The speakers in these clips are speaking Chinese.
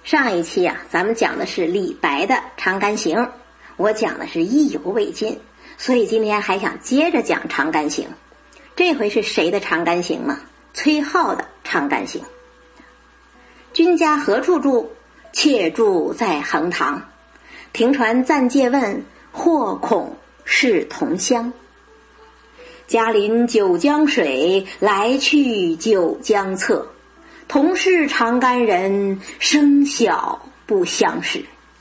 上一期咱们讲的是李白的《长干行》，我讲的是意犹未尽，所以今天还想接着讲《长干行》。这回是谁的《长干行》呢？崔颢的《长干行》。君家何处住？妾住在横塘。停船暂借问，或恐是同乡。家临九江水，来去九江侧。同是长干人，生小不相识。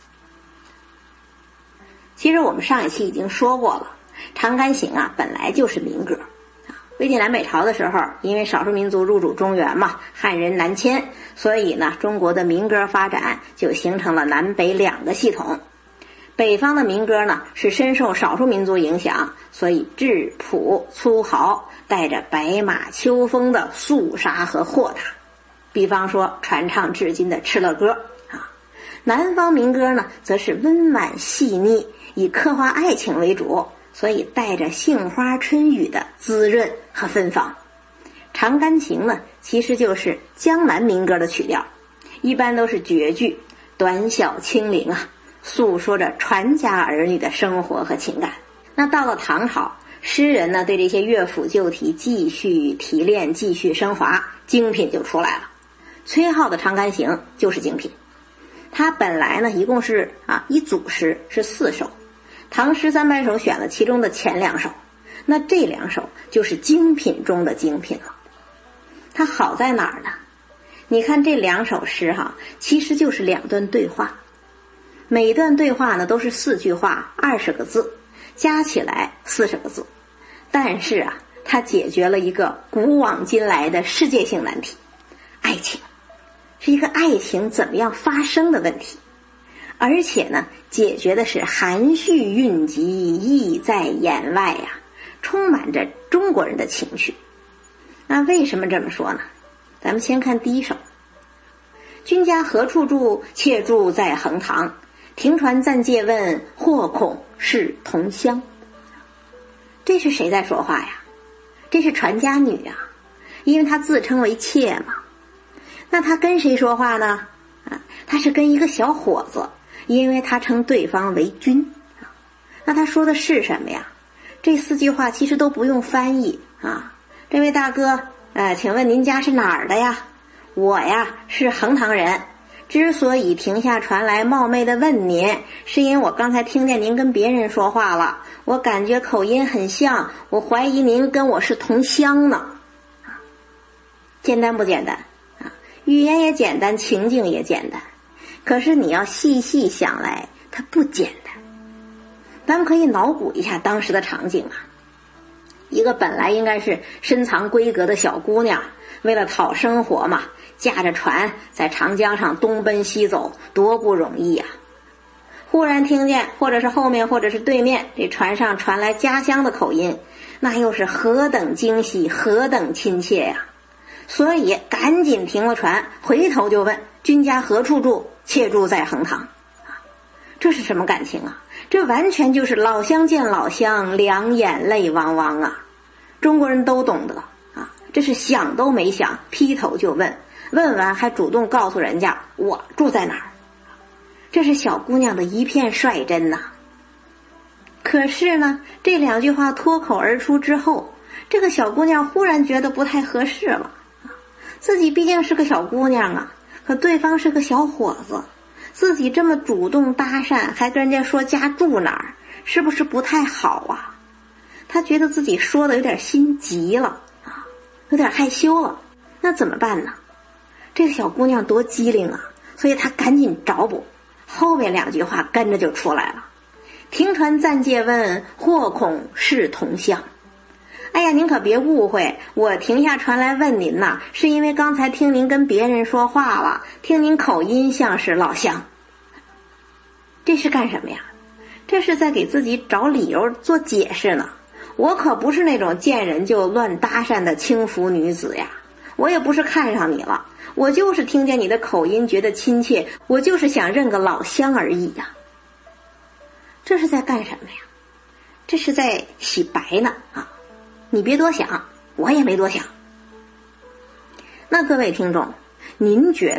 其实我们上一期已经说过了，《长干行》本来就是民歌。魏晋南北朝的时候，因为少数民族入主中原嘛，汉人南迁，所以呢，中国的民歌发展就形成了南北两个系统。北方的民歌呢，是深受少数民族影响，所以质朴粗豪，带着白马秋风的肃杀和豁达。比方说传唱至今的《敕勒歌》南方民歌呢，则是温婉细腻，以刻画爱情为主，所以带着杏花春雨的滋润和芬芳。《长干行》呢，其实就是江南民歌的曲调，一般都是绝句，短小轻灵诉说着传家儿女的生活和情感。那到了唐朝，诗人呢对这些乐府旧题继续提炼，继续升华，精品就出来了。崔颢的《长干行》就是精品。他本来呢一共是一组诗是4首，唐诗300首选了其中的前2首，那这2首就是精品中的精品了。它好在哪儿呢？你看这2首诗其实就是2段对话，每段对话呢都是4句话20个字，加起来40个字，但是它解决了一个古往今来的世界性难题，爱情。是一个爱情怎么样发生的问题，而且呢，解决的是含蓄蕴藉，意在言外充满着中国人的情趣。那为什么这么说呢？咱们先看第1首。君家何处住？妾住在横塘。停船暂借问，或恐是同乡。这是谁在说话呀？这是传家女因为她自称为妾嘛。那他跟谁说话呢？他是跟一个小伙子，因为他称对方为君。那他说的是什么呀？这4句话其实都不用翻译这位大哥，请问您家是哪儿的呀？我是横塘人，之所以停下船来冒昧的问您，是因为我刚才听见您跟别人说话了，我感觉口音很像，我怀疑您跟我是同乡呢。简单不简单？语言也简单，情境也简单，可是你要细细想来，它不简单。咱们可以脑补一下当时的场景一个本来应该是深藏闺阁的小姑娘，为了讨生活嘛，驾着船在长江上东奔西走，多不容易忽然听见或者是后面或者是对面这船上传来家乡的口音，那又是何等惊喜，何等亲切所以赶紧停了船，回头就问君家何处住？妾住在横塘。这是什么感情这完全就是老乡见老乡，两眼泪汪汪中国人都懂得这是想都没想，劈头就问，问完还主动告诉人家我住在哪儿。这是小姑娘的一片率真可是呢，这2句话脱口而出之后，这个小姑娘忽然觉得不太合适了。自己毕竟是个小姑娘可对方是个小伙子，自己这么主动搭讪，还跟人家说家住哪儿，是不是不太好她觉得自己说的有点心急了有点害羞了。那怎么办呢？这个小姑娘多机灵所以她赶紧找补，后面2句话跟着就出来了。停船暂借问，或恐是同乡。哎呀，您可别误会，我停下船来问您是因为刚才听您跟别人说话了，听您口音像是老乡。这是干什么呀？这是在给自己找理由做解释呢。我可不是那种见人就乱搭讪的轻浮女子呀，我也不是看上你了，我就是听见你的口音觉得亲切，我就是想认个老乡而已这是在干什么呀？这是在洗白呢你别多想，我也没多想。那各位听众，您觉得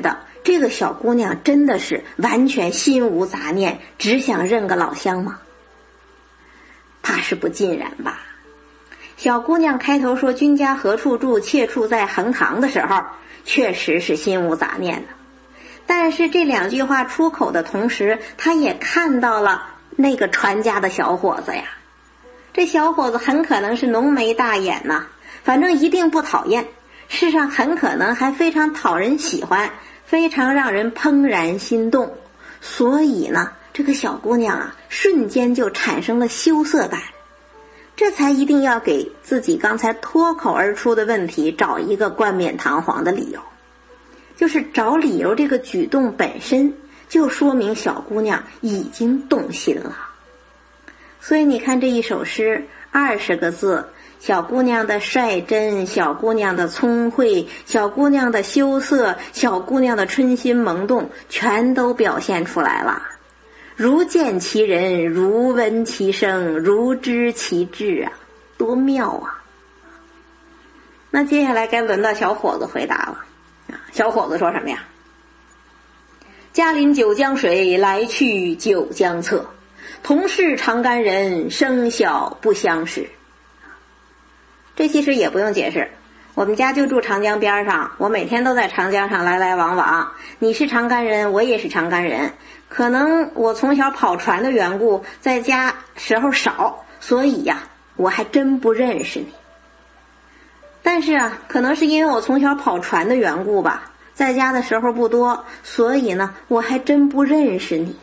这个小姑娘真的是完全心无杂念，只想认个老乡吗？怕是不尽然吧。小姑娘开头说君家何处住，妾处在横塘的时候，确实是心无杂念的。但是这两句话出口的同时，她也看到了那个传家的小伙子呀。这小伙子很可能是浓眉大眼呐，反正一定不讨厌，世上很可能还非常讨人喜欢，非常让人怦然心动。所以呢，这个小姑娘啊，瞬间就产生了羞涩感，这才一定要给自己刚才脱口而出的问题找一个冠冕堂皇的理由。就是找理由这个举动本身就说明小姑娘已经动心了。所以你看这一首诗20个字，小姑娘的率真，小姑娘的聪慧，小姑娘的羞涩，小姑娘的春心萌动，全都表现出来了。如见其人，如闻其声，如知其志啊，多妙啊。那接下来该轮到小伙子回答了。小伙子说什么呀？家临九江水，来去九江侧，同是长干人，生小不相识。这其实也不用解释，我们家就住长江边上，我每天都在长江上来来往往，你是长干人，我也是长干人，可能我从小跑船的缘故，在家时候少，所以呀，我还真不认识你。但是啊，可能是因为我从小跑船的缘故吧，在家的时候不多，所以呢，我还真不认识你。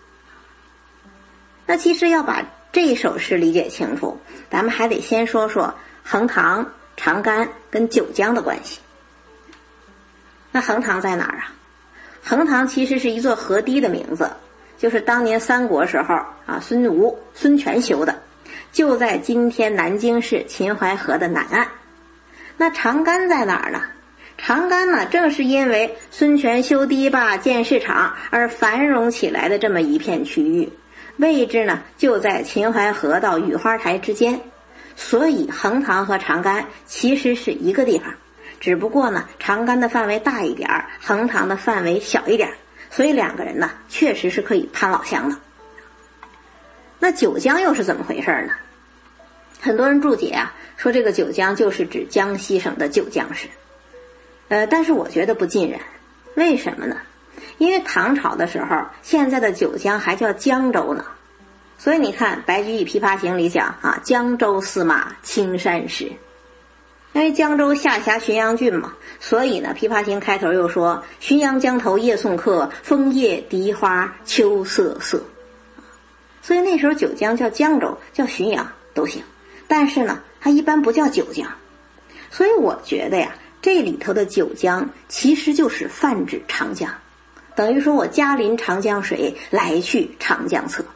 那其实要把这首诗理解清楚，咱们还得先说说横塘、长干跟九江的关系。那横塘在哪儿啊？横塘其实是一座河堤的名字，就是当年三国时候啊，孙权修的，就在今天南京市秦淮河的南岸。那长干在哪儿呢？长干呢，正是因为孙权修堤坝建市场而繁荣起来的这么一片区域，位置呢就在秦淮河到雨花台之间，所以横塘和长干其实是一个地方，只不过呢长干的范围大一点，横塘的范围小一点，所以两个人呢确实是可以攀老乡的。那九江又是怎么回事呢？很多人注解啊，说这个九江就是指江西省的九江市，但是我觉得不尽然。为什么呢？因为唐朝的时候，现在的九江还叫江州呢。所以你看白居易《琵琶行》里讲啊，江州司马青衫湿。因为江州下辖浔阳郡嘛，所以呢，《琵琶行》开头又说浔阳江头夜送客，枫叶荻花秋瑟瑟。所以那时候九江叫江州，叫浔阳都行。但是呢，它一般不叫九江，所以我觉得呀，这里头的九江其实就是泛指长江，等于说我家临长江水，来去长江侧。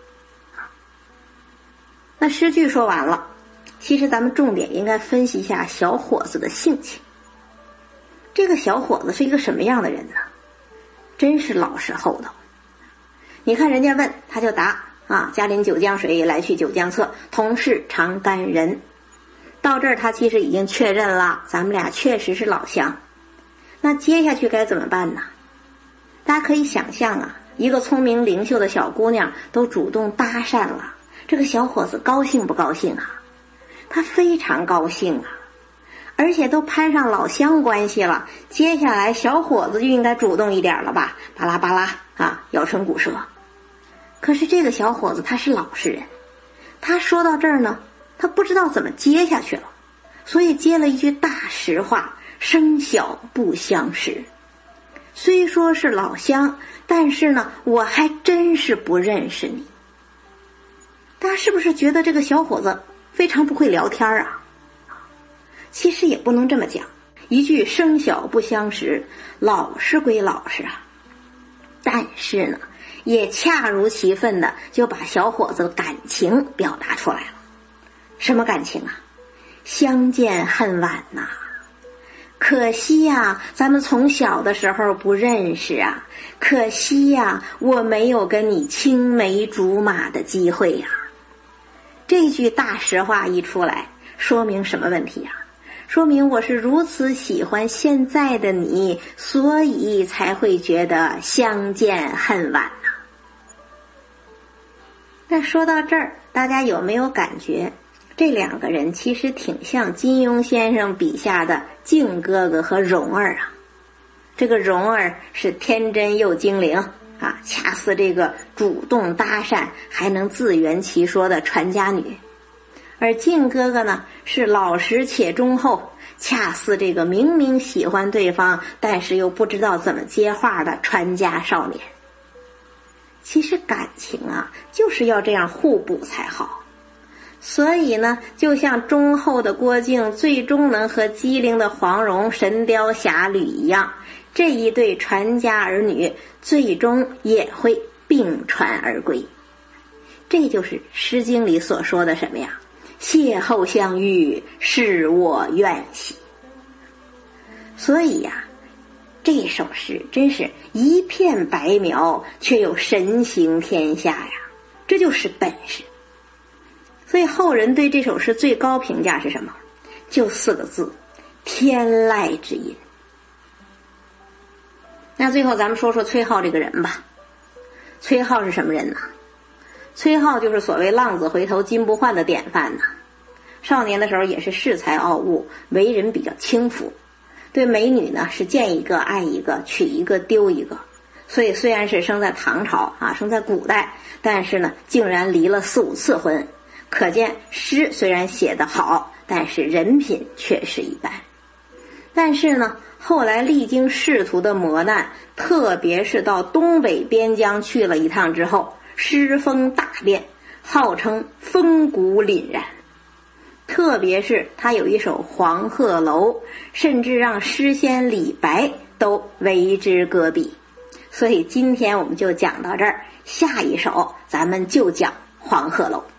那诗句说完了，其实咱们重点应该分析一下小伙子的性情。这个小伙子是一个什么样的人呢？真是老实厚道。你看人家问他就答啊，家临九江水，来去九江侧，同是长干人。到这儿他其实已经确认了，咱们俩确实是老乡。那接下去该怎么办呢？大家可以想象啊，一个聪明灵秀的小姑娘都主动搭讪了，这个小伙子高兴不高兴啊？他非常高兴啊，而且都攀上老乡关系了，接下来小伙子就应该主动一点了吧，巴拉巴拉啊，咬唇鼓舌。可是这个小伙子他是老实人，他说到这儿呢，他不知道怎么接下去了，所以接了一句大实话，生小不相识。虽说是老乡，但是呢，我还真是不认识你。大家是不是觉得这个小伙子非常不会聊天啊？其实也不能这么讲，一句生小不相识，老实归老实啊，但是呢也恰如其分的就把小伙子的感情表达出来了。什么感情啊？相见恨晚呐，可惜呀，咱们从小的时候不认识啊，可惜呀，我没有跟你青梅竹马的机会呀。这句大实话一出来，说明什么问题呀？ 说明我是如此喜欢现在的你，所以才会觉得相见恨晚啊。那说到这儿，大家有没有感觉这两个人其实挺像金庸先生笔下的靖哥哥和蓉儿啊？这个蓉儿是天真又精灵啊，恰似这个主动搭讪还能自圆其说的传家女，而靖哥哥呢是老实且忠厚，恰似这个明明喜欢对方但是又不知道怎么接话的传家少年。其实感情啊就是要这样互补才好，所以呢就像忠厚的郭靖最终能和机灵的黄蓉神雕侠侣一样，这一对传家儿女最终也会并传而归。这就是诗经里所说的什么呀？邂逅相遇，是我愿兮。所以呀，这首诗真是一片白描，却又神行天下呀，这就是本事。所以后人对这首诗最高评价是什么？就4个字：天籁之音。那最后咱们说说崔颢这个人吧。崔颢是什么人呢？崔颢就是所谓浪子回头金不换的典范呢。少年的时候也是恃才傲物，为人比较轻浮，对美女呢是见一个爱一个，娶一个丢一个。所以虽然是生在唐朝啊，生在古代，但是呢竟然离了4、5次婚。可见诗虽然写得好，但是人品却是一般。但是呢后来历经仕途的磨难，特别是到东北边疆去了一趟之后，诗风大变，号称风骨凛然。特别是他有一首《黄鹤楼》，甚至让诗仙李白都为之搁笔。所以今天我们就讲到这儿，下一首咱们就讲《黄鹤楼》。